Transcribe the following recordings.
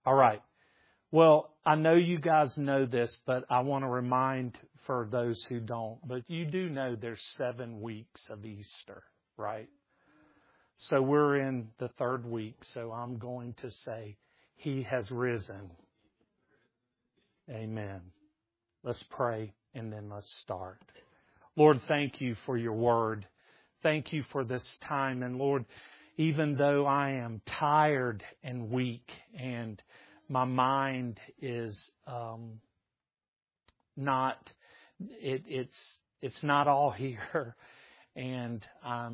All right. Well, I know you guys know this, but I want to remind for those who don't. But you do know there's 7 weeks of Easter, right? So we're in the 3rd week. So I'm going to say, He has risen. Amen. Let's pray and then let's start. Lord, thank you for your word. Thank you for this time. And Lord, even though I am tired and weak and my mind is not, it's not all here, and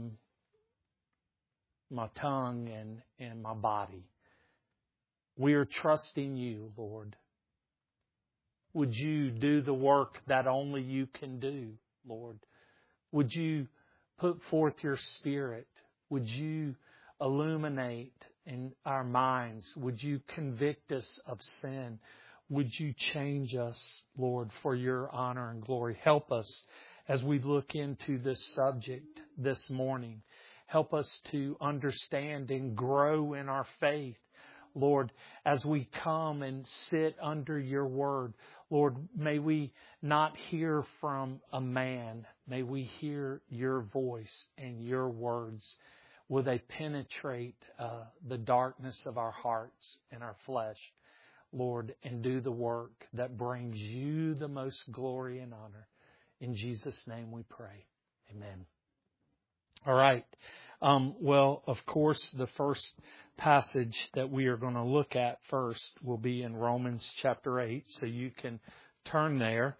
my tongue and my body. We are trusting you, Lord. Would you do the work that only you can do, Lord? Would you put forth your Spirit? Would you illuminate in our minds? Would you convict us of sin? Would you change us, Lord, for your honor and glory? Help us as we look into this subject this morning. Help us to understand and grow in our faith, Lord, as we come and sit under your word. Lord, may we not hear from a man. May we hear your voice and your words. Will they penetrate the darkness of our hearts and our flesh, Lord, and do the work that brings you the most glory and honor. In Jesus' name we pray. Amen. All right. Well, of course, the first passage that we are going to look at first will be in Romans chapter 8. So you can turn there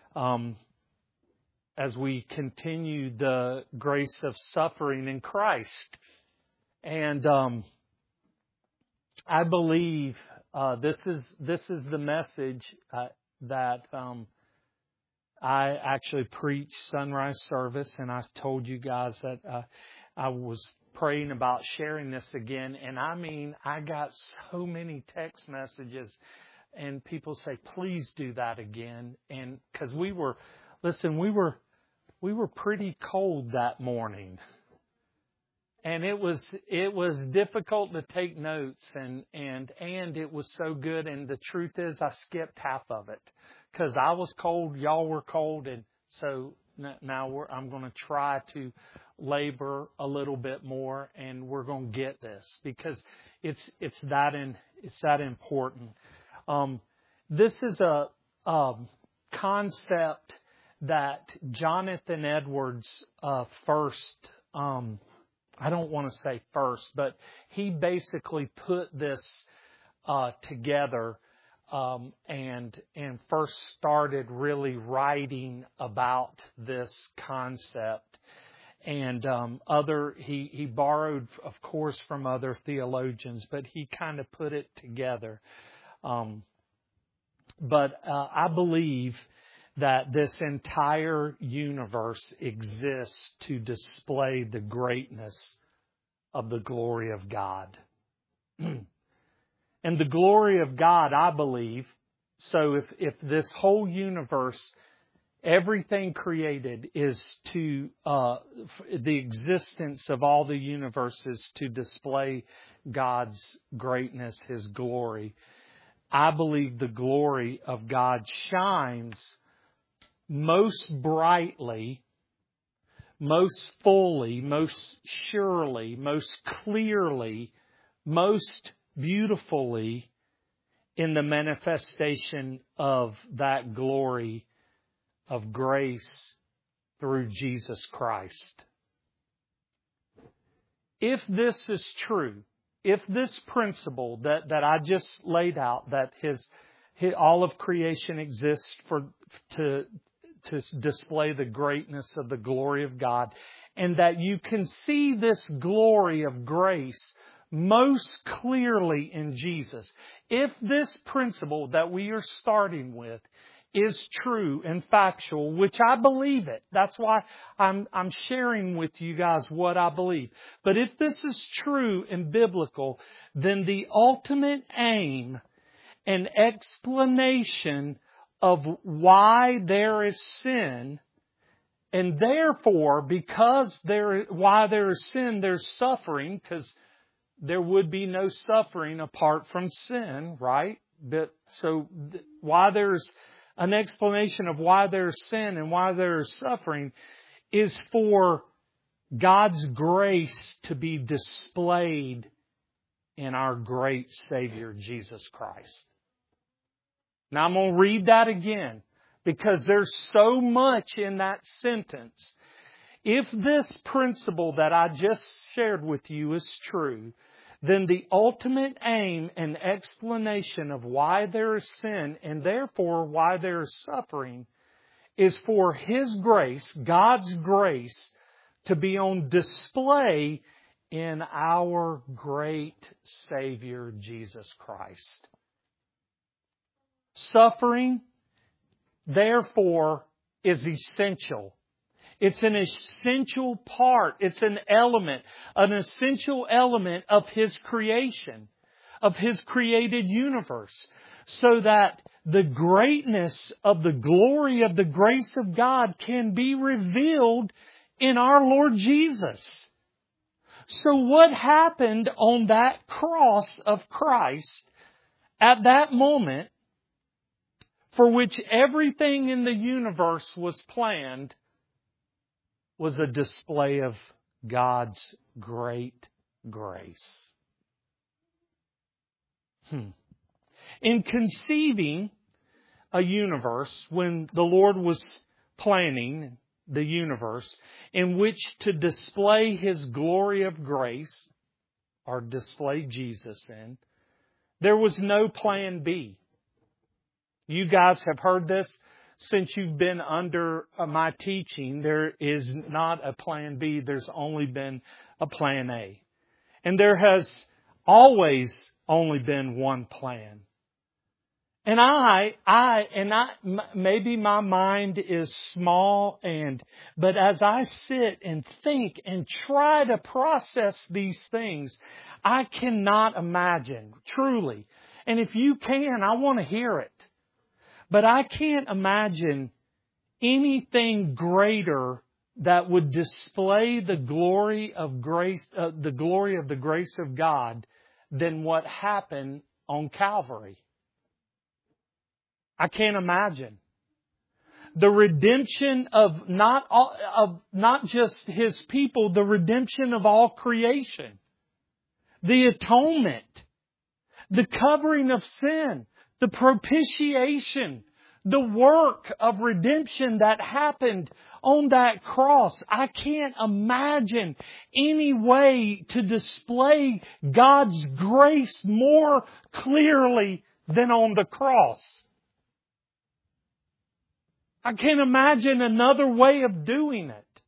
as we continue the grace of suffering in Christ. And I believe this is the message that I actually preached sunrise service, and I told you guys that I was praying about sharing this again. And I mean, I got so many text messages and people say, please do that again. And because we were pretty cold that morning. And it was difficult to take notes and it was so good. And the truth is I skipped half of it because I was cold. Y'all were cold. And so now I'm going to try to labor a little bit more, and we're going to get this because it's that important. This is a concept that Jonathan Edwards first. I don't want to say first, but he basically put this together and first started really writing about this concept. And he borrowed, of course, from other theologians, but he kind of put it together. But I believe that this entire universe exists to display the greatness of the glory of God. And the glory of God, I believe, so if this whole universe, everything created is to, the existence of all the universes to display God's greatness, His glory. I believe the glory of God shines most brightly, most fully, most surely, most clearly, most beautifully in the manifestation of that glory of grace through Jesus Christ. If this is true, if this principle that I just laid out, that all of creation exists to display the greatness of the glory of God, and that you can see this glory of grace most clearly in Jesus. If this principle that we are starting with is true and factual, which I believe it. That's why I'm sharing with you guys what I believe. But if this is true and biblical, then the ultimate aim and explanation of why there is sin, and therefore, because why there is sin, there's suffering, because there would be no suffering apart from sin, right? Why there's an explanation of why there's sin and why there's suffering is for God's grace to be displayed in our great Savior, Jesus Christ. Now I'm going to read that again because there's so much in that sentence. If this principle that I just shared with you is true, then the ultimate aim and explanation of why there is sin and therefore why there is suffering is for His grace, God's grace, to be on display in our great Savior, Jesus Christ. Suffering, therefore, is essential. It's an essential part. It's an essential element of His creation, of His created universe, so that the greatness of the glory of the grace of God can be revealed in our Lord Jesus. So what happened on that cross of Christ at that moment, for which everything in the universe was planned, was a display of God's great grace. In conceiving a universe, when the Lord was planning the universe in which to display His glory of grace, or display Jesus in, there was no plan B. You guys have heard this since you've been under my teaching. There is not a plan B. There's only been a plan A. And there has always only been one plan. And maybe my mind is small, but as I sit and think and try to process these things, I cannot imagine, truly. And if you can, I want to hear it. But I can't imagine anything greater that would display the glory of grace, the glory of the grace of God, than what happened on Calvary. I can't imagine. The redemption of not just His people, the redemption of all creation. The atonement. The covering of sin. The propitiation. The work of redemption that happened on that cross. I can't imagine any way to display God's grace more clearly than on the cross. I can't imagine another way of doing it.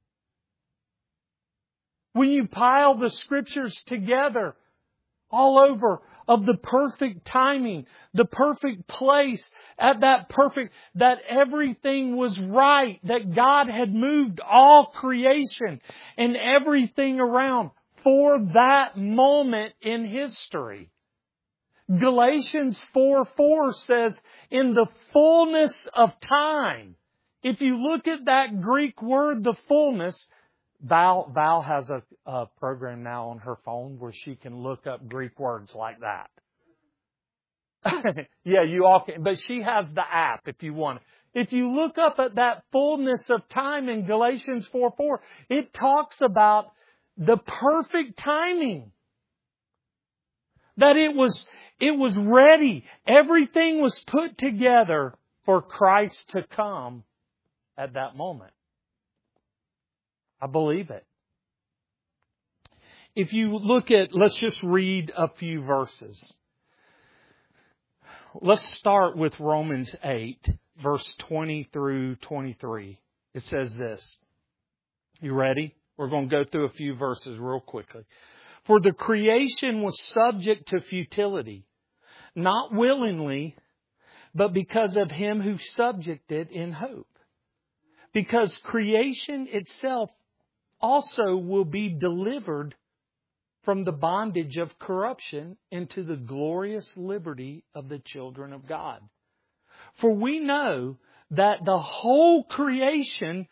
When you pile the Scriptures together all over of the perfect timing, the perfect place, that everything was right, that God had moved all creation and everything around for that moment in history. Galatians 4:4 says, in the fullness of time. If you look at that Greek word, the fullness, Val has a program now on her phone where she can look up Greek words like that. Yeah, you all can, but she has the app if you want. If you look up at that fullness of time in Galatians 4:4, it talks about the perfect timing. That it was ready. Everything was put together for Christ to come at that moment. I believe it. If you look at, let's just read a few verses. Let's start with Romans 8, verse 20 through 23. It says this. You ready? We're going to go through a few verses real quickly. For the creation was subject to futility, not willingly, but because of Him who subjected in hope. Because creation itself also will be delivered from the bondage of corruption into the glorious liberty of the children of God. For we know that the whole creation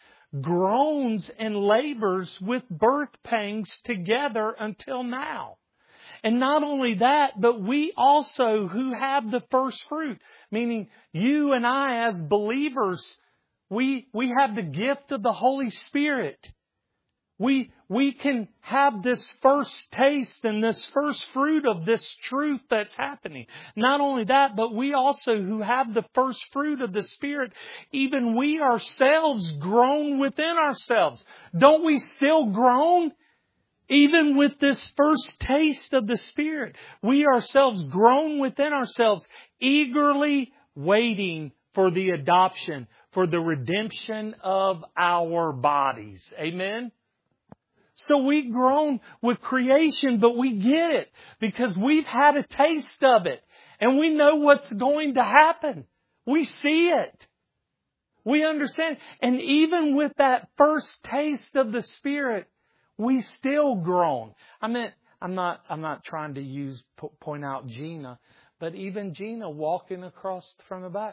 groans and labors with birth pangs together until now. And not only that, but we also who have the first fruit, meaning you and I as believers, we have the gift of the Holy Spirit. We can have this first taste and this first fruit of this truth that's happening. Not only that, but we also who have the first fruit of the Spirit, even we ourselves groan within ourselves. Don't we still groan? Even with this first taste of the Spirit, we ourselves groan within ourselves, eagerly waiting for the adoption, for the redemption of our bodies. Amen? So we groan with creation, but we get it because we've had a taste of it and we know what's going to happen. We see it. We understand. And even with that first taste of the Spirit, we still groan. I'm not trying to point out Gina, but even Gina walking across from the back.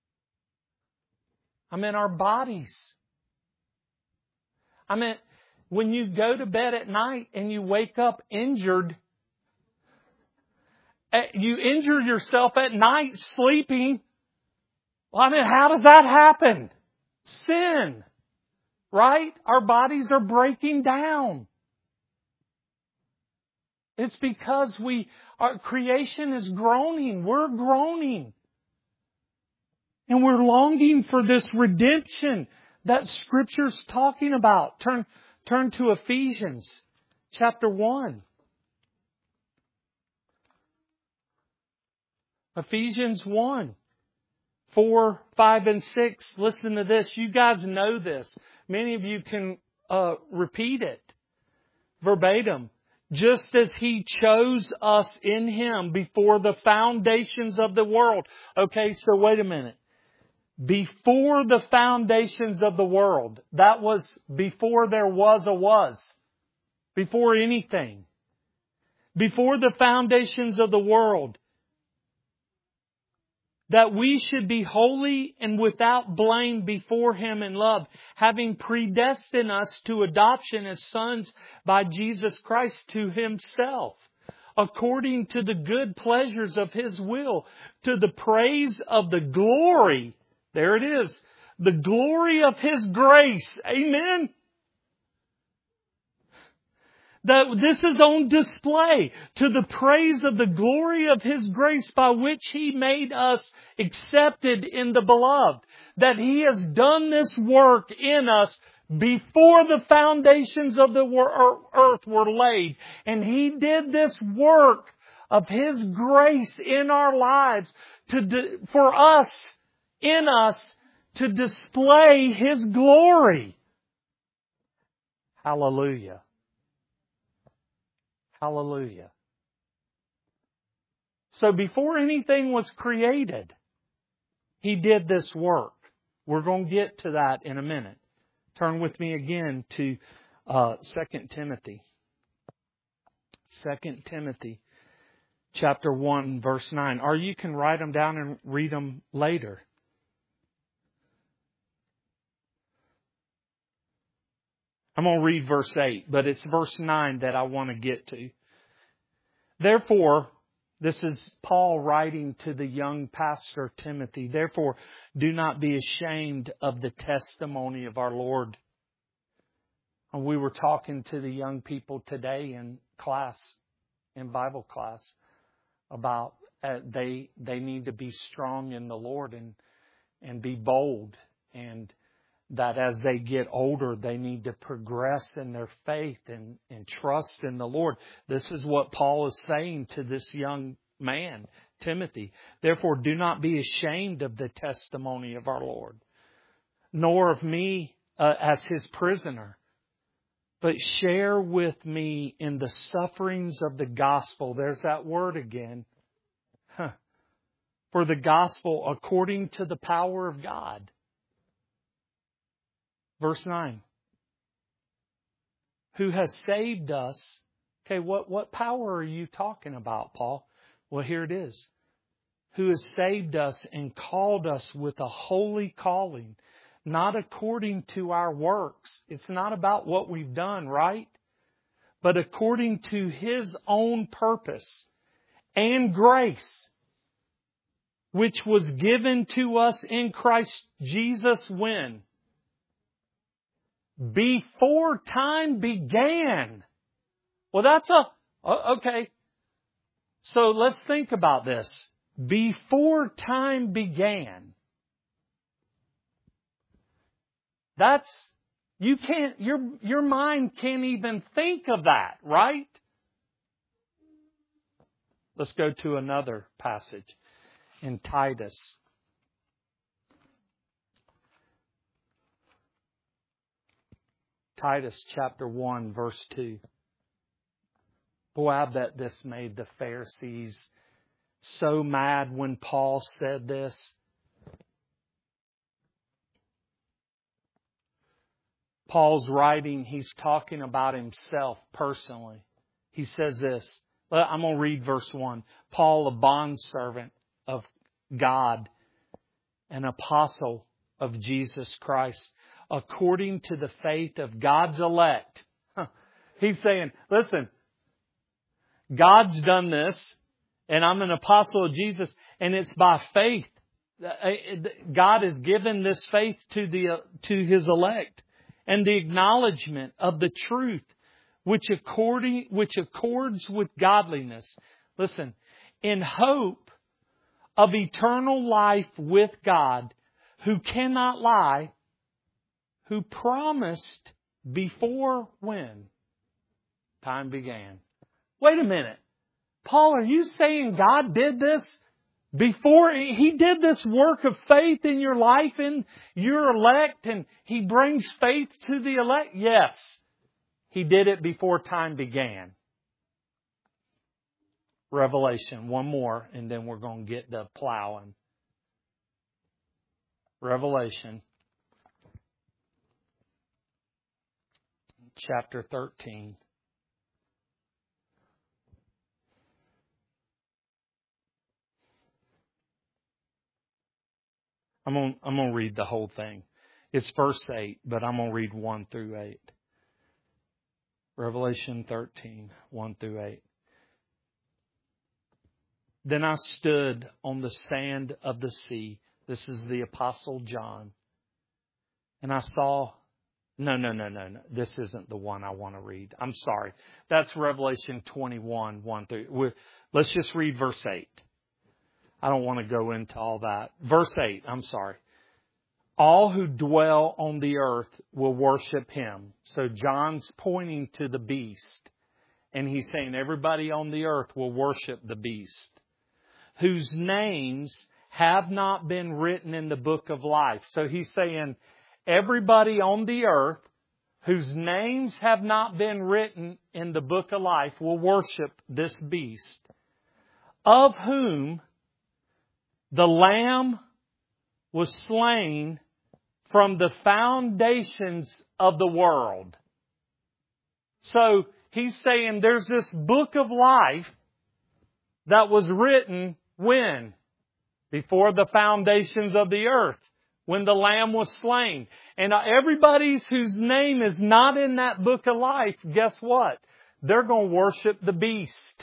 Our bodies. When you go to bed at night and you wake up injured, you injure yourself at night sleeping. Well, how does that happen? Sin. Right? Our bodies are breaking down. It's because our creation is groaning. We're groaning. And we're longing for this redemption that Scripture's talking about. Turn to Ephesians chapter 1. Ephesians 1, 4, 5, and 6. Listen to this. You guys know this. Many of you can repeat it verbatim. Just as He chose us in Him before the foundations of the world. Okay, so wait a minute. Before the foundations of the world. That was before there was a was. Before anything. Before the foundations of the world. That we should be holy and without blame before Him in love, having predestined us to adoption as sons by Jesus Christ to Himself, according to the good pleasures of His will, to the praise of the glory. There it is. The glory of His grace. Amen. That this is on display to the praise of the glory of His grace by which He made us accepted in the Beloved. That He has done this work in us before the foundations of the earth were laid. And He did this work of His grace in our lives for us, in us, to display His glory. Hallelujah. Hallelujah. So before anything was created, He did this work. We're going to get to that in a minute. Turn with me again to 2 Timothy. 2 Timothy chapter 1 verse 9. Or you can write them down and read them later. I'm going to read verse 8, but it's verse 9 that I want to get to. Therefore, this is Paul writing to the young pastor Timothy. Therefore, do not be ashamed of the testimony of our Lord. And we were talking to the young people today in Bible class, about they need to be strong in the Lord and be bold, and that as they get older, they need to progress in their faith and trust in the Lord. This is what Paul is saying to this young man, Timothy. Therefore, do not be ashamed of the testimony of our Lord, nor of me as His prisoner, but share with me in the sufferings of the gospel. There's that word again. For the gospel according to the power of God. Verse 9. Who has saved us. Okay, what power are you talking about, Paul? Well, here it is. Who has saved us and called us with a holy calling, not according to our works. It's not about what we've done, right? but according to His own purpose and grace, which was given to us in Christ Jesus when? Before time began. Well, that's okay. So let's think about this. Before time began. Your mind can't even think of that, right? Let's go to another passage in Titus. Titus chapter 1, verse 2. Boy, I bet this made the Pharisees so mad when Paul said this. Paul's writing, he's talking about himself personally. He says this. I'm going to read verse 1. Paul, a bondservant of God, an apostle of Jesus Christ, according to the faith of God's elect. He's saying, listen, God's done this, and I'm an apostle of Jesus, and it's by faith. God has given this faith to His elect, and the acknowledgement of the truth, which accords with godliness. Listen, in hope of eternal life with God, who cannot lie, who promised before when time began. Wait a minute. Paul, are you saying God did this before? He did this work of faith in your life, in your elect, and He brings faith to the elect? Yes. He did it before time began. Revelation, one more, and then we're going to get to plowing. Revelation chapter 13. I'm going to read the whole thing. It's verse 8, but I'm going to read 1 through 8. Revelation 13, 1 through 8. Then I stood on the sand of the sea. This is the Apostle John. And I saw... No. This isn't the one I want to read. I'm sorry. That's Revelation 21, 1 through... Let's just read verse 8. I don't want to go into all that. Verse 8, I'm sorry. All who dwell on the earth will worship Him. So John's pointing to the beast. And he's saying everybody on the earth will worship the beast, whose names have not been written in the book of life. So he's saying everybody on the earth whose names have not been written in the book of life will worship this beast, of whom the Lamb was slain from the foundations of the world. So he's saying there's this book of life that was written when? Before the foundations of the earth, when the Lamb was slain. And everybody whose name is not in that book of life, guess what? They're going to worship the beast.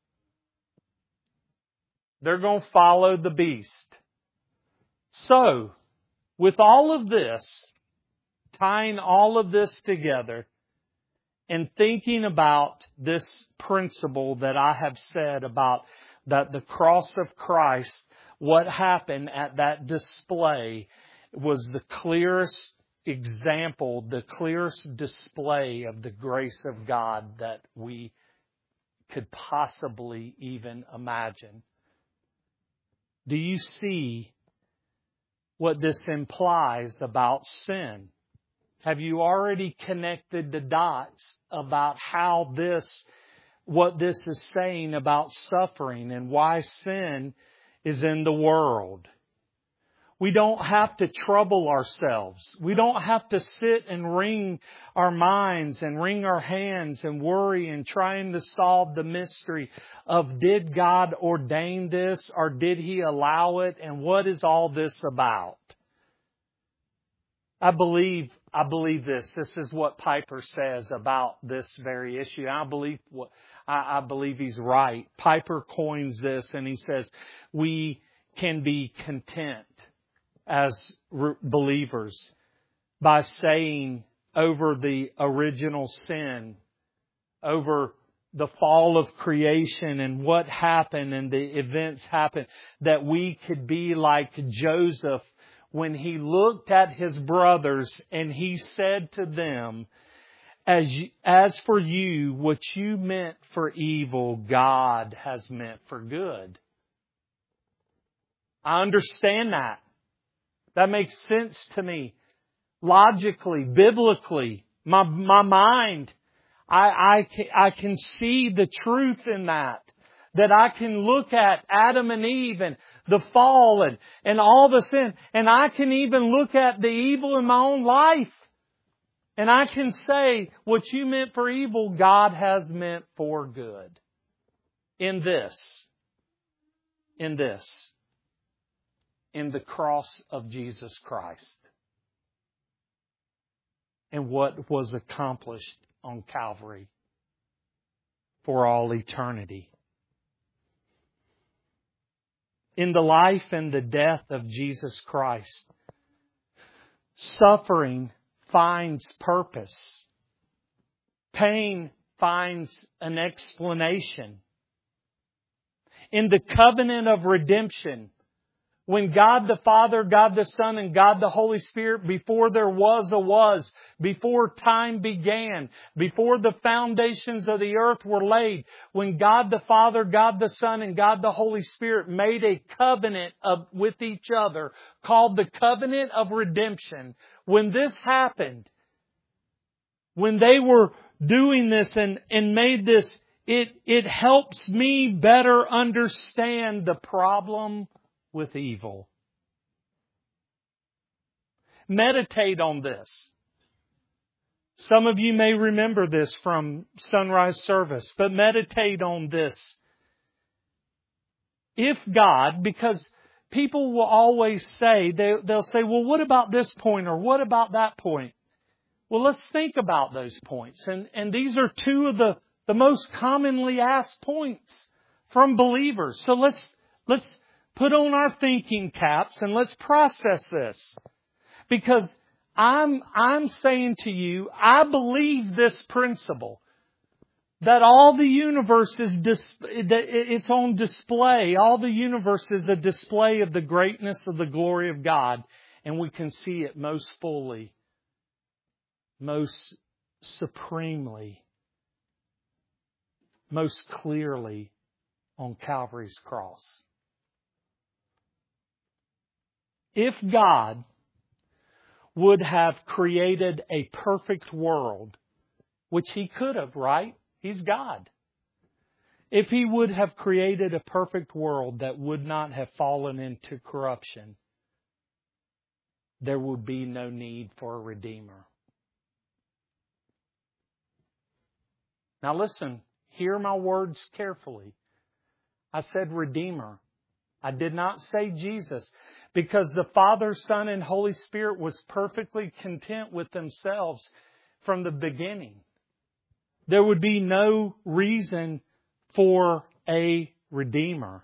They're going to follow the beast. So, with all of this, tying all of this together, and thinking about this principle that I have said about that the cross of Christ, what happened at that display was the clearest example, the clearest display of the grace of God that we could possibly even imagine. Do you see what this implies about sin? Have you already connected the dots about how what this is saying about suffering and why sin is in the world? We don't have to trouble ourselves. We don't have to sit and wring our minds and wring our hands and worry and trying to solve the mystery of, did God ordain this or did He allow it, and what is all this about? I believe this. This is what Piper says about this very issue. I believe he's right. Piper coins this and he says, we can be content as believers by saying over the original sin, over the fall of creation and what happened and the events happened, that we could be like Joseph when he looked at his brothers and he said to them, as for you, what you meant for evil, God has meant for good. I understand that. That makes sense to me. Logically, biblically, my mind, I can see the truth in that. That I can look at Adam and Eve and the fall and all the sin. And I can even look at the evil in my own life. And I can say, what you meant for evil, God has meant for good. In the cross of Jesus Christ. And what was accomplished on Calvary for all eternity. In the life and the death of Jesus Christ, suffering finds purpose. Pain finds an explanation. In the covenant of redemption, when God the Father, God the Son, and God the Holy Spirit, before there was a was, before time began, before the foundations of the earth were laid, when God the Father, God the Son, and God the Holy Spirit made a covenant with each other called the covenant of redemption, when this happened, when they were doing this and made this, it helps me better understand the problem with evil. Meditate on this. Some of you may remember this from sunrise service, but meditate on this. If God, because people will always say, they'll say, well, what about this point or what about that point? Well, let's think about those points. And these are two of the most commonly asked points from believers. So let's put on our thinking caps and let's process this. Because I'm saying to you, I believe this principle. That all the universe is it's on display. All the universe is a display of the greatness of the glory of God. And we can see it most fully, most supremely, most clearly on Calvary's cross. If God would have created a perfect world, which He could have, right? He's God. If He would have created a perfect world that would not have fallen into corruption, there would be no need for a Redeemer. Now listen, hear my words carefully. I said Redeemer. I did not say Jesus, because the Father, Son, and Holy Spirit was perfectly content with themselves from the beginning. There would be no reason for a Redeemer.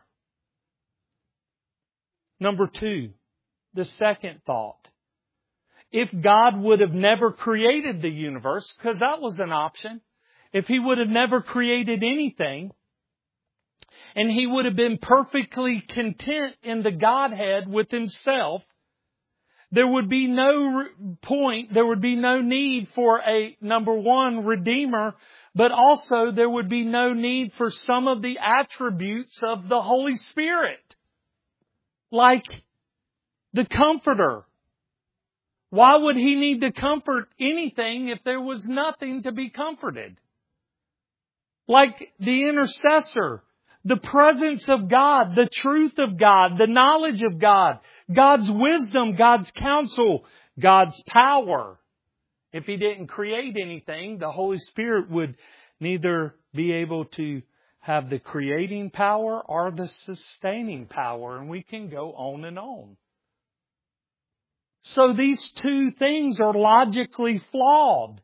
Number two, the second thought. If God would have never created the universe, because that was an option, if He would have never created anything, and He would have been perfectly content in the Godhead with Himself, there would be no point, there would be no need for a, number one, Redeemer, but also there would be no need for some of the attributes of the Holy Spirit. Like the Comforter. Why would He need to comfort anything if there was nothing to be comforted? Like the intercessor. The presence of God, the truth of God, the knowledge of God, God's wisdom, God's counsel, God's power. If He didn't create anything, the Holy Spirit would neither be able to have the creating power or the sustaining power. And we can go on and on. So these two things are logically flawed.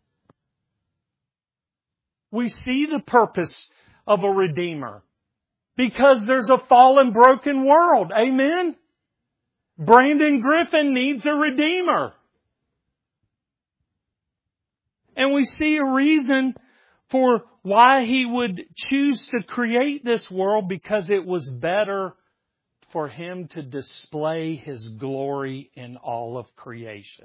We see the purpose of a Redeemer because there's a fallen, broken world. Amen? Brandon Griffin needs a Redeemer. And we see a reason for why He would choose to create this world, because it was better for Him to display His glory in all of creation.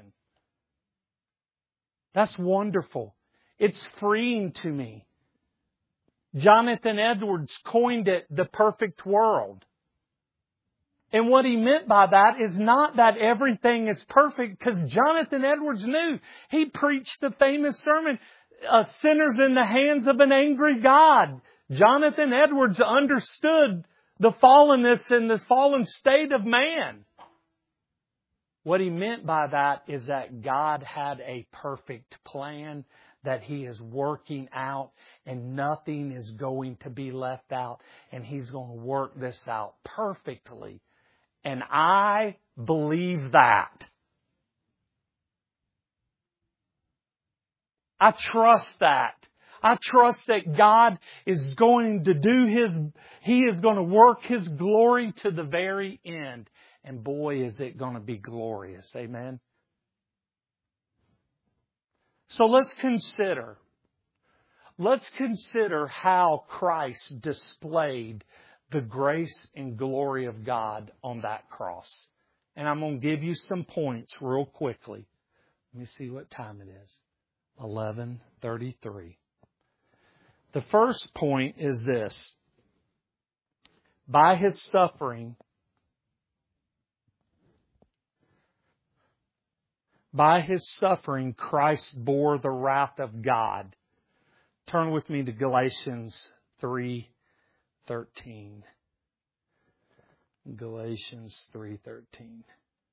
That's wonderful. It's freeing to me. Jonathan Edwards coined it the perfect world. And what he meant by that is not that everything is perfect, because Jonathan Edwards knew. He preached the famous sermon, Sinners in the Hands of an Angry God. Jonathan Edwards understood the fallenness and the fallen state of man. What he meant by that is that God had a perfect plan that He is working out, and nothing is going to be left out, and He's going to work this out perfectly. And I believe that. I trust that. I trust that God is going to He is going to work His glory to the very end. And boy, is it going to be glorious. Amen. So let's consider how Christ displayed the grace and glory of God on that cross. And I'm going to give you some points real quickly. Let me see what time it is. 11:33. The first point is this. By His suffering, Christ bore the wrath of God. Turn with me to Galatians 3:13. Galatians 3:13.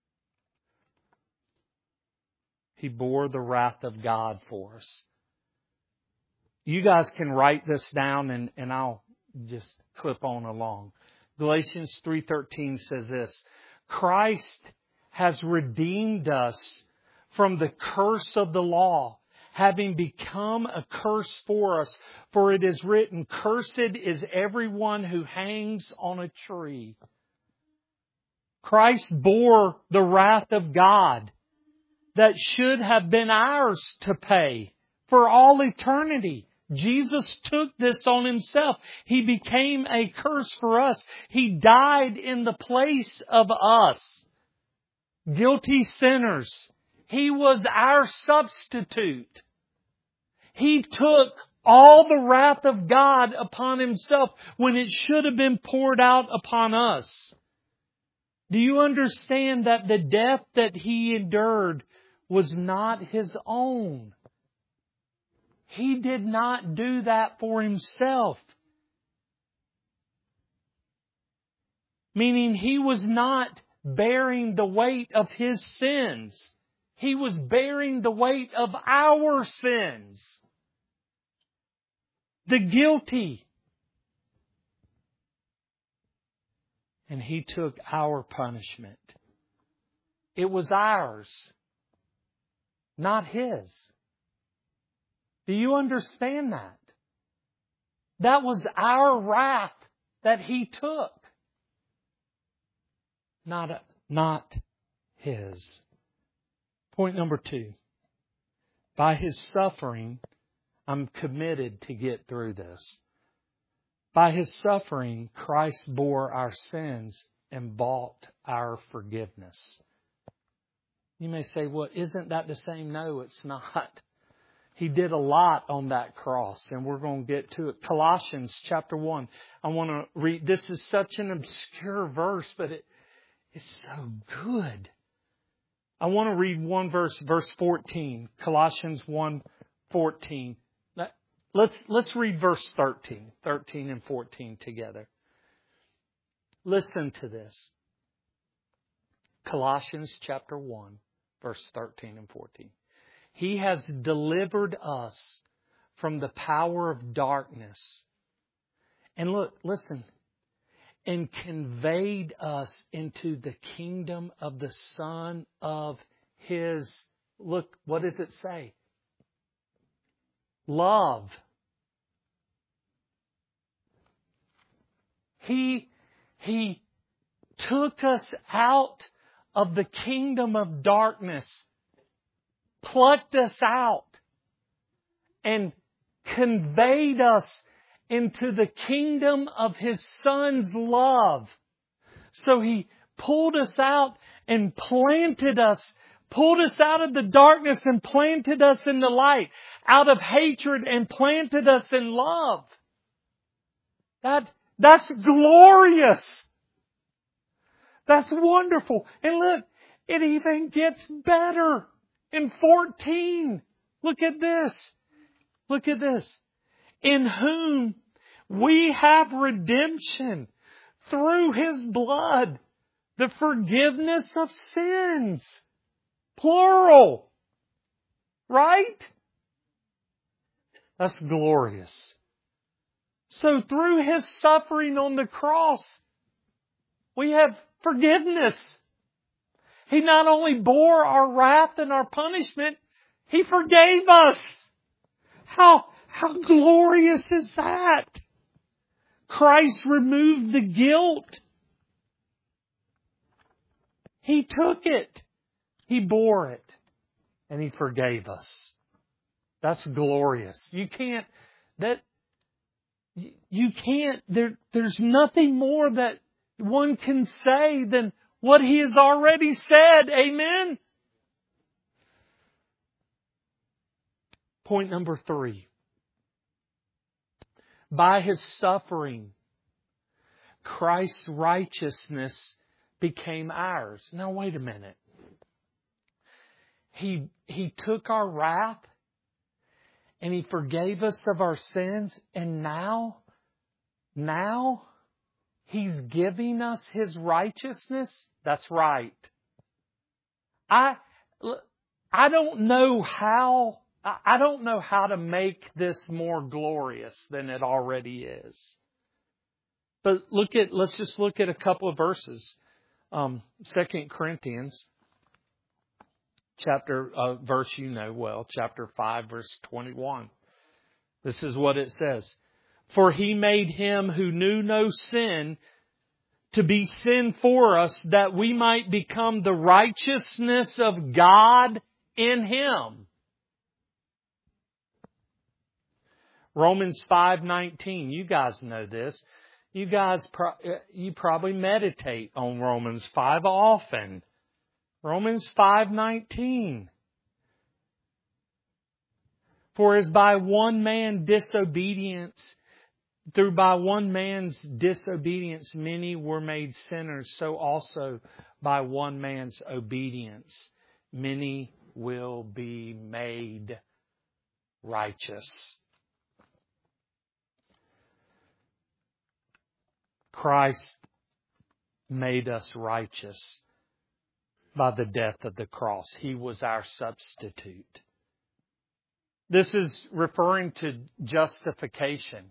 He bore the wrath of God for us. You guys can write this down and I'll just clip on along. Galatians 3:13 says this. Christ has redeemed us from the curse of the law, having become a curse for us. For it is written, cursed is everyone who hangs on a tree. Christ bore the wrath of God that should have been ours to pay for all eternity. Jesus took this on Himself. He became a curse for us. He died in the place of us, guilty sinners. He was our substitute. He took all the wrath of God upon Himself when it should have been poured out upon us. Do you understand that the death that He endured was not His own? He did not do that for Himself. Meaning He was not bearing the weight of His sins. He was bearing the weight of our sins. The guilty. And He took our punishment. It was ours, not His. Do you understand that? That was our wrath that He took. Not His. Point number 2. By His suffering, I'm committed to get through this. By His suffering, Christ bore our sins and bought our forgiveness. You may say, well, isn't that the same? No, it's not. He did a lot on that cross, and we're going to get to it. Colossians chapter 1. I want to read. This is such an obscure verse, but it's so good. I want to read one verse, verse 14. Colossians 1:14. Let's read verse 13 and 14 together. Listen to this. Colossians chapter 1, verse 13 and 14. He has delivered us from the power of darkness. And listen. And conveyed us into the kingdom of the Son of look, what does it say? Love. He took us out of the kingdom of darkness, plucked us out, and conveyed us into the kingdom of His Son's love. So He pulled us out and planted us, pulled us out of the darkness and planted us in the light, out of hatred and planted us in love. That's glorious. That's wonderful. And look, it even gets better. In 14, look at this. Look at this. In whom we have redemption through His blood, the forgiveness of sins. Plural. Right? That's glorious. So through His suffering on the cross, we have forgiveness. He not only bore our wrath and our punishment, He forgave us. How glorious is that? Christ removed the guilt. He took it. He bore it. And He forgave us. That's glorious. There's nothing more that one can say than what He has already said. Amen? Point number 3. By His suffering, Christ's righteousness became ours. Now wait a minute. He took our wrath and He forgave us of our sins, and now He's giving us His righteousness? That's right. I don't know how to make this more glorious than it already is. But let's just look at a couple of verses. 2 Corinthians verse you know well, chapter 5, verse 21. This is what it says. For He made Him who knew no sin to be sin for us, that we might become the righteousness of God in Him. Romans 5:19. You guys know this. You guys you probably meditate on Romans 5 often. Romans 5:19. For as by one man's disobedience many were made sinners, so also by one man's obedience many will be made righteous. Christ made us righteous by the death of the cross. He was our substitute. This is referring to justification.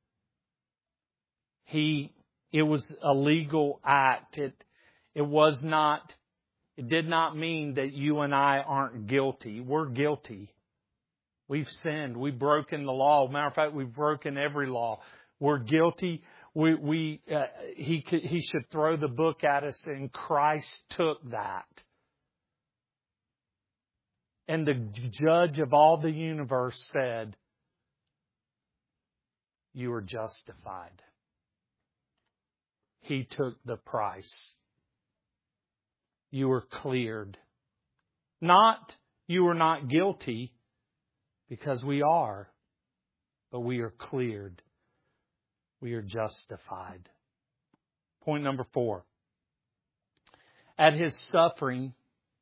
It was a legal act. It did not mean that you and I aren't guilty. We're guilty. We've sinned. We've broken the law. Matter of fact, we've broken every law. We're guilty. He should throw the book at us, and Christ took that. And the judge of all the universe said, you are justified. He took the price. You were cleared. Not, you are not guilty, because we are, but we are cleared. We are justified. Point number 4. At His suffering,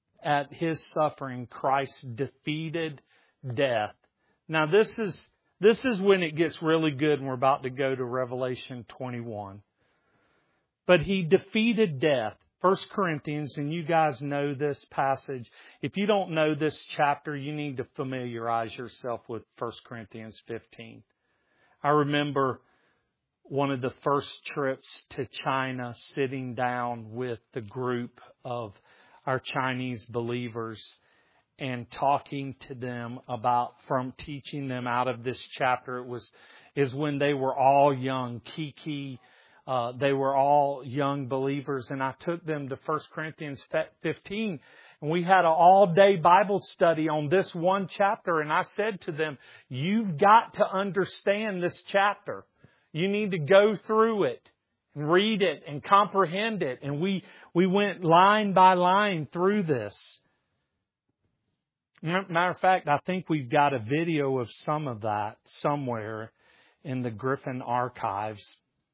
Christ defeated death. Now this is when it gets really good, and we're about to go to Revelation 21. But He defeated death. 1 Corinthians, and you guys know this passage. If you don't know this chapter, you need to familiarize yourself with 1 Corinthians 15. I remember one of the first trips to China, sitting down with the group of our Chinese believers and talking to them about, from teaching them out of this chapter, is when they were all young. Kiki, they were all young believers, and I took them to 1 Corinthians 15, and we had an all-day Bible study on this one chapter, and I said to them, you've got to understand this chapter. You need to go through it, and read it, and comprehend it. And we went line by line through this. Matter of fact, I think we've got a video of some of that somewhere in the Griffin archives.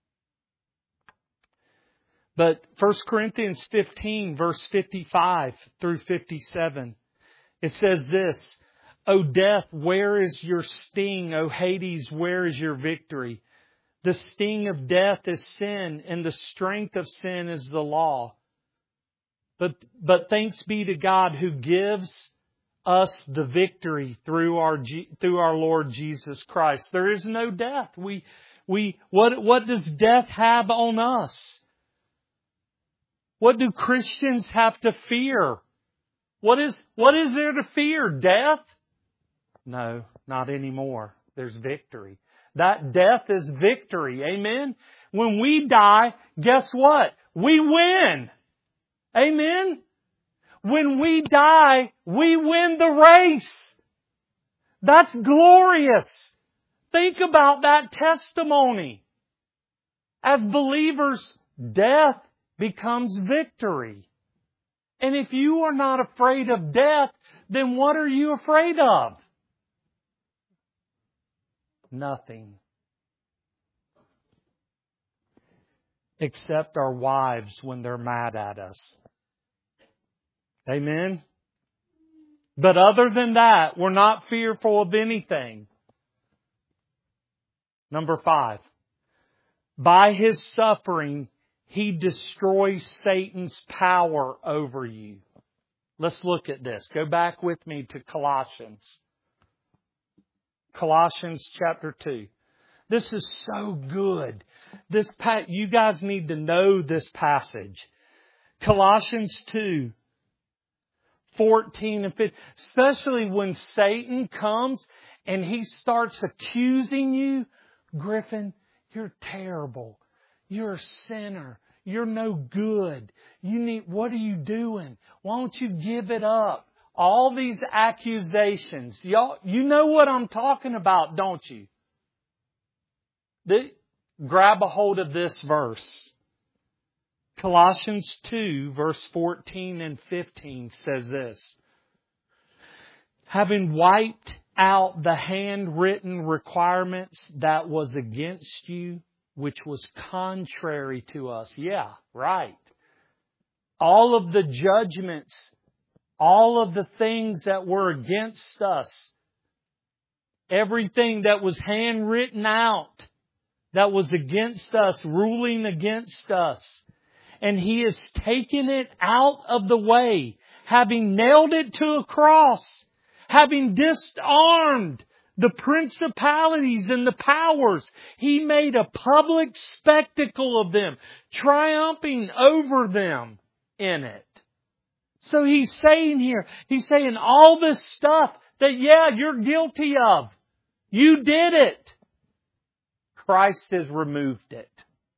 But 1 Corinthians 15, verse 55 through 57, it says this, O death, where is your sting? O Hades, where is your victory? The sting of death is sin, and the strength of sin is the law. But thanks be to God who gives us the victory through our Lord Jesus Christ. There is no death. What does death have on us? What do Christians have to fear? What is there to fear? Death? No, not anymore. There's victory. That death is victory. Amen? When we die, guess what? We win. Amen? When we die, we win the race. That's glorious. Think about that testimony. As believers, death becomes victory. And if you are not afraid of death, then what are you afraid of? Nothing. Except our wives when they're mad at us. Amen? But other than that, we're not fearful of anything. Number 5. By His suffering, He destroys Satan's power over you. Let's look at this. Go back with me to Colossians. Colossians chapter 2. This is so good. You guys need to know this passage. Colossians 2. 14 and 15, especially when Satan comes and he starts accusing you. Griffin, you're terrible. You're a sinner. You're no good. What are you doing? Why don't you give it up? All these accusations. Y'all, you know what I'm talking about, don't you? Grab a hold of this verse. Colossians 2, verse 14 and 15 says this. Having wiped out the handwritten requirements that was against you, which was contrary to us. Yeah, right. All of the judgments, all of the things that were against us, everything that was handwritten out, that was against us, ruling against us. And He has taken it out of the way, having nailed it to a cross, having disarmed the principalities and the powers. He made a public spectacle of them, triumphing over them in it. So He's saying here, He's saying all this stuff that, yeah, you're guilty of. You did it. Christ has removed it.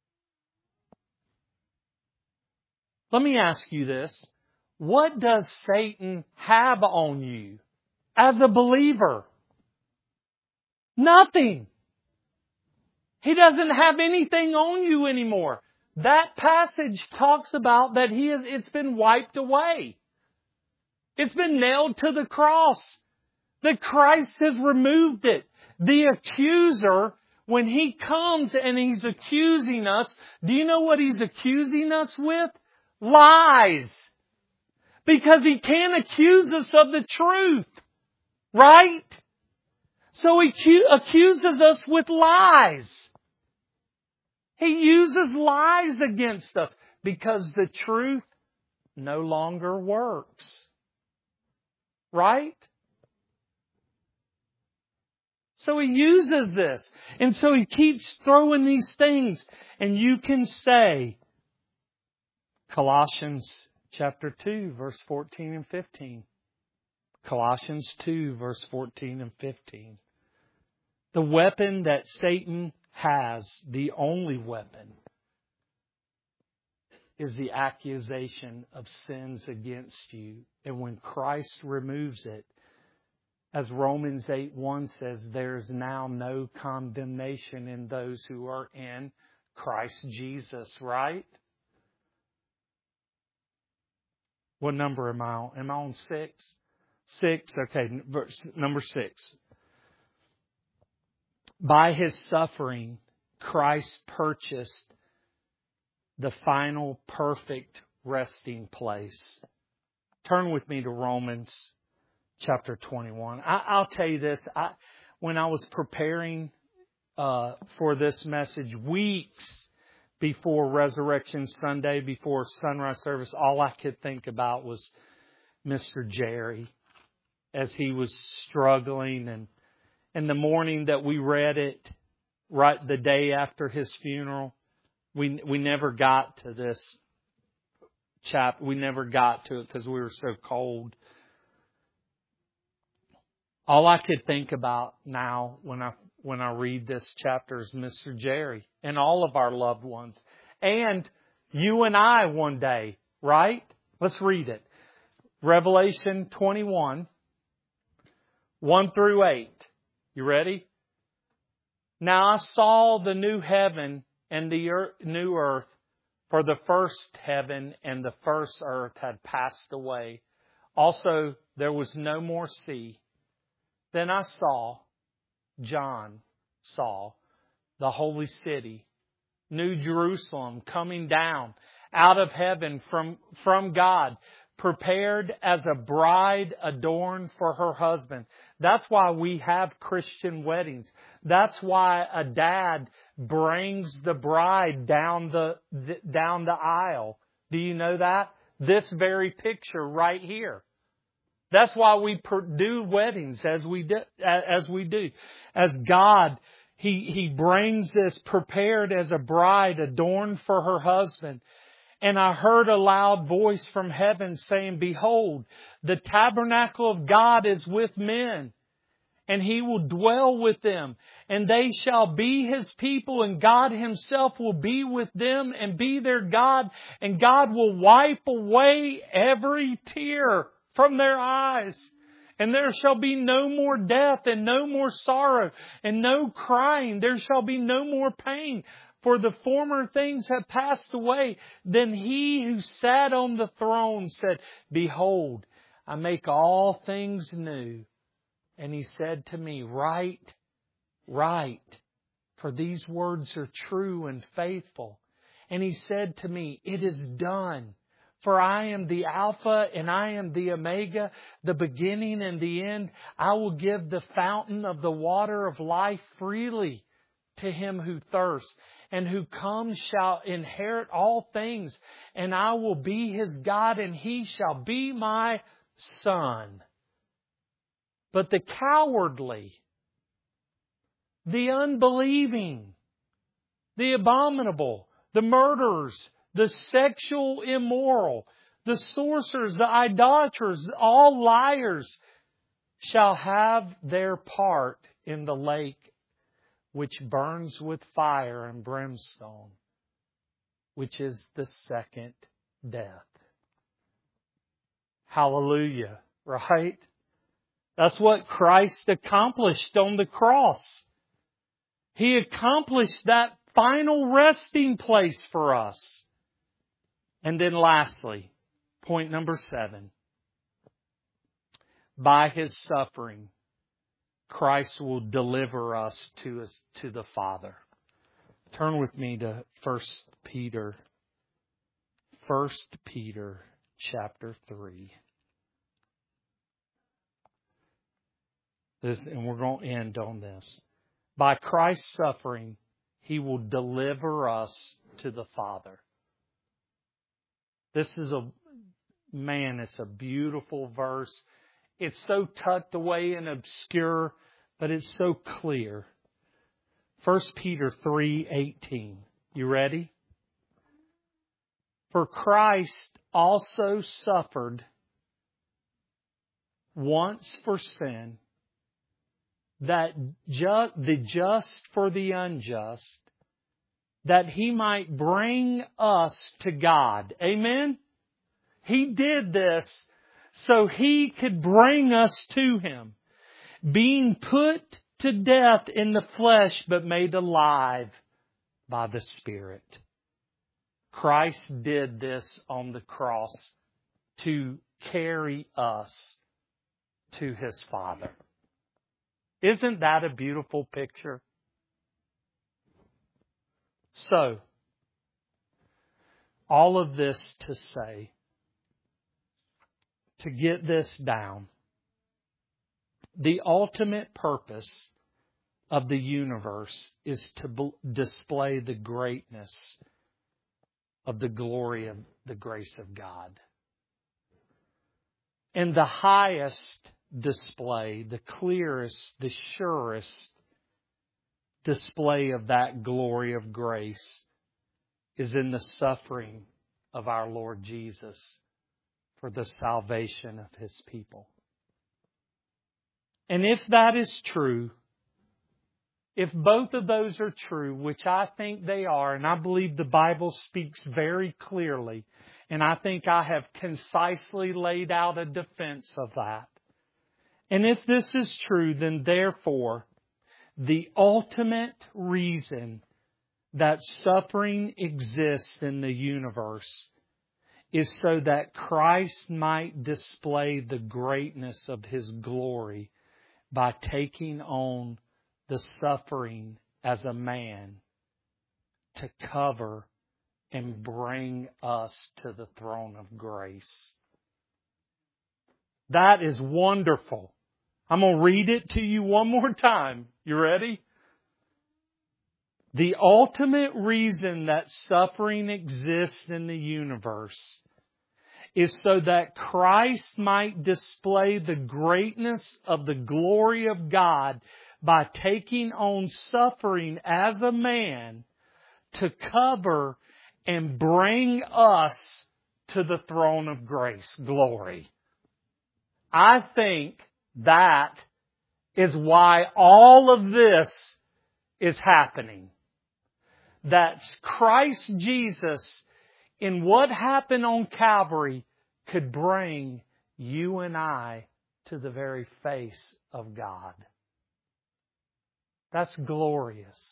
Let me ask you this. What does Satan have on you as a believer? Nothing. He doesn't have anything on you anymore. That passage talks about that it's been wiped away. It's been nailed to the cross. That Christ has removed it. The accuser, when he comes and he's accusing us, do you know what he's accusing us with? Lies. Because he can't accuse us of the truth. Right? So he accuses us with lies. He uses lies against us because the truth no longer works. Right? So he uses this. And so he keeps throwing these things. And you can say, Colossians chapter 2, verse 14 and 15. Colossians 2, verse 14 and 15. The weapon that Satan has, the only weapon, is the accusation of sins against you. And when Christ removes it, as Romans 8:1 says, there is now no condemnation in those who are in Christ Jesus, right? What number am I on? Am I on 6? 6, okay, verse number 6. By His suffering, Christ purchased the final perfect resting place. Turn with me to Romans chapter 21. I'll tell you this. When I was preparing for this message, weeks before Resurrection Sunday, before sunrise service, all I could think about was Mr. Jerry as he was struggling. And the morning that we read it, right the day after his funeral, we never got to this chapter. We never got to it because we were so cold. All I could think about now when I read this chapter is Mr. Jerry and all of our loved ones. And you and I one day, right? Let's read it. Revelation 21, 1 through 8. You ready? Now I saw the new heaven and the new earth, for the first heaven and the first earth had passed away. Also, there was no more sea. Then I saw, John saw, the holy city, New Jerusalem, coming down out of heaven from God, prepared as a bride adorned for her husband. That's why we have Christian weddings. That's why a dad brings the bride down the aisle. Do you know that? This very picture right here. That's why we do weddings as we do. As God, He brings this prepared as a bride adorned for her husband. And I heard a loud voice from heaven saying, Behold, the tabernacle of God is with men, and He will dwell with them, and they shall be His people, and God Himself will be with them and be their God, and God will wipe away every tear from their eyes. And there shall be no more death, and no more sorrow, and no crying. There shall be no more pain, for the former things have passed away. Then He who sat on the throne said, Behold, I make all things new. And He said to me, Write, for these words are true and faithful. And He said to me, It is done. For I am the Alpha and I am the Omega, the beginning and the end. I will give the fountain of the water of life freely to him who thirsts. And who comes shall inherit all things. And I will be his God, and he shall be my son. But the cowardly, the unbelieving, the abominable, the murderers, the sexual immoral, the sorcerers, the idolaters, all liars shall have their part in the lake which burns with fire and brimstone, which is the second death. Hallelujah, right? That's what Christ accomplished on the cross. He accomplished that final resting place for us. And then lastly, point number 7. By His suffering, Christ will deliver us to the Father. Turn with me to 1 Peter. 1 Peter chapter 3. And we're going to end on this. By Christ's suffering, He will deliver us to the Father. This is it's a beautiful verse. It's so tucked away and obscure, but it's so clear. 1 Peter 3:18. You ready? For Christ also suffered once for sin, that the just for the unjust, that He might bring us to God. Amen? He did this so He could bring us to Him, being put to death in the flesh, but made alive by the Spirit. Christ did this on the cross to carry us to His Father. Isn't that a beautiful picture? So, all of this to say, to get this down, the ultimate purpose of the universe is to display the greatness of the glory of the grace of God. And the highest display, the clearest, the surest display of that glory of grace is in the suffering of our Lord Jesus for the salvation of His people. And if that is true, if both of those are true, which I think they are, and I believe the Bible speaks very clearly, and I think I have concisely laid out a defense of that. And if this is true, then therefore, the ultimate reason that suffering exists in the universe is so that Christ might display the greatness of His glory by taking on the suffering as a man to cover and bring us to the throne of grace. That is wonderful. I'm going to read it to you one more time. You ready? The ultimate reason that suffering exists in the universe is so that Christ might display the greatness of the glory of God by taking on suffering as a man to cover and bring us to the throne of grace, glory. I think that is why all of this is happening. That Christ Jesus, in what happened on Calvary, could bring you and I to the very face of God. That's glorious.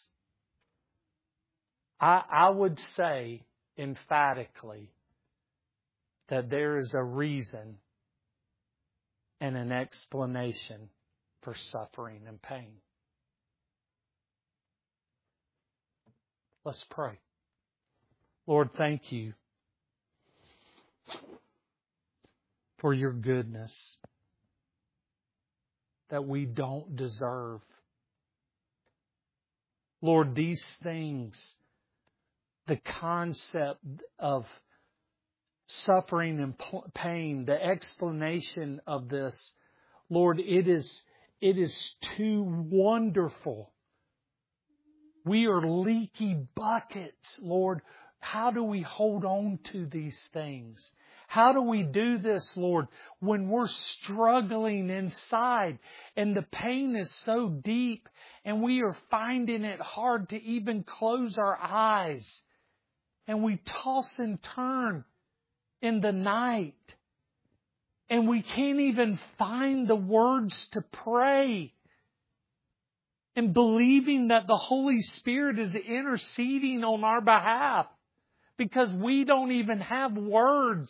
I would say emphatically that there is a reason and an explanation for suffering and pain. Let's pray. Lord, thank You for Your goodness that we don't deserve. Lord, these things, the concept of suffering and pain, the explanation of this, Lord, it is too wonderful. We are leaky buckets, Lord. How do we hold on to these things? How do we do this, Lord, when we're struggling inside and the pain is so deep and we are finding it hard to even close our eyes and we toss and turn in the night and we can't even find the words to pray? And believing that the Holy Spirit is interceding on our behalf because we don't even have words.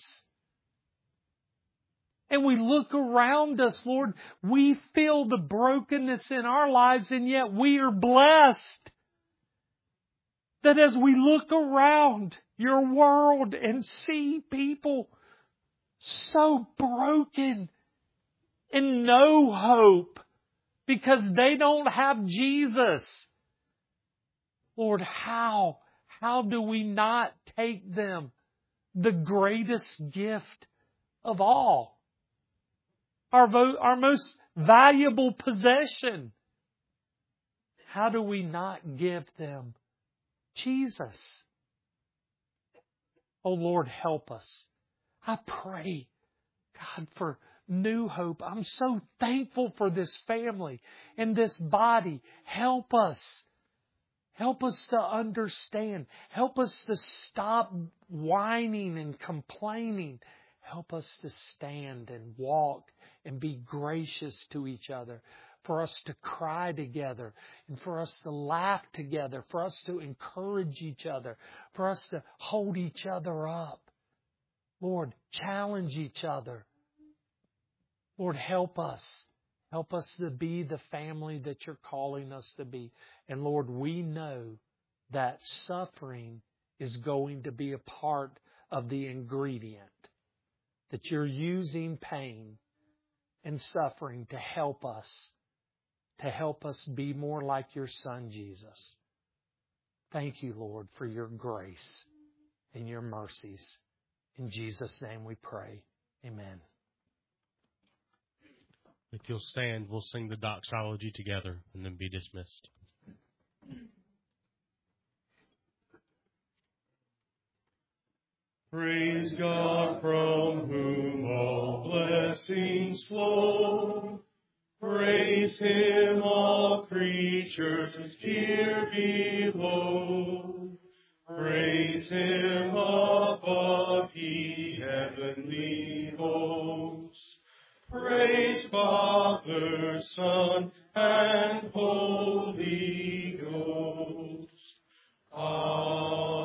And we look around us, Lord, we feel the brokenness in our lives, and yet we are blessed that as we look around Your world and see people so broken and no hope, because they don't have Jesus. Lord, how do we not take them, the greatest gift of all? Our most valuable possession. How do we not give them Jesus? Oh Lord, help us. I pray, God, for New Hope. I'm so thankful for this family and this body. Help us. Help us to understand. Help us to stop whining and complaining. Help us to stand and walk and be gracious to each other. For us to cry together and for us to laugh together. For us to encourage each other. For us to hold each other up. Lord, challenge each other. Lord, help us. Help us to be the family that You're calling us to be. And Lord, we know that suffering is going to be a part of the ingredient. That You're using pain and suffering to help us be more like Your Son, Jesus. Thank You, Lord, for Your grace and Your mercies. In Jesus' name we pray. Amen. If you'll stand, we'll sing the doxology together and then be dismissed. Praise God from whom all blessings flow. Praise Him, all creatures here below. Praise Him above, ye heavenly hosts. Praise Father, Son, and Holy Ghost. Amen.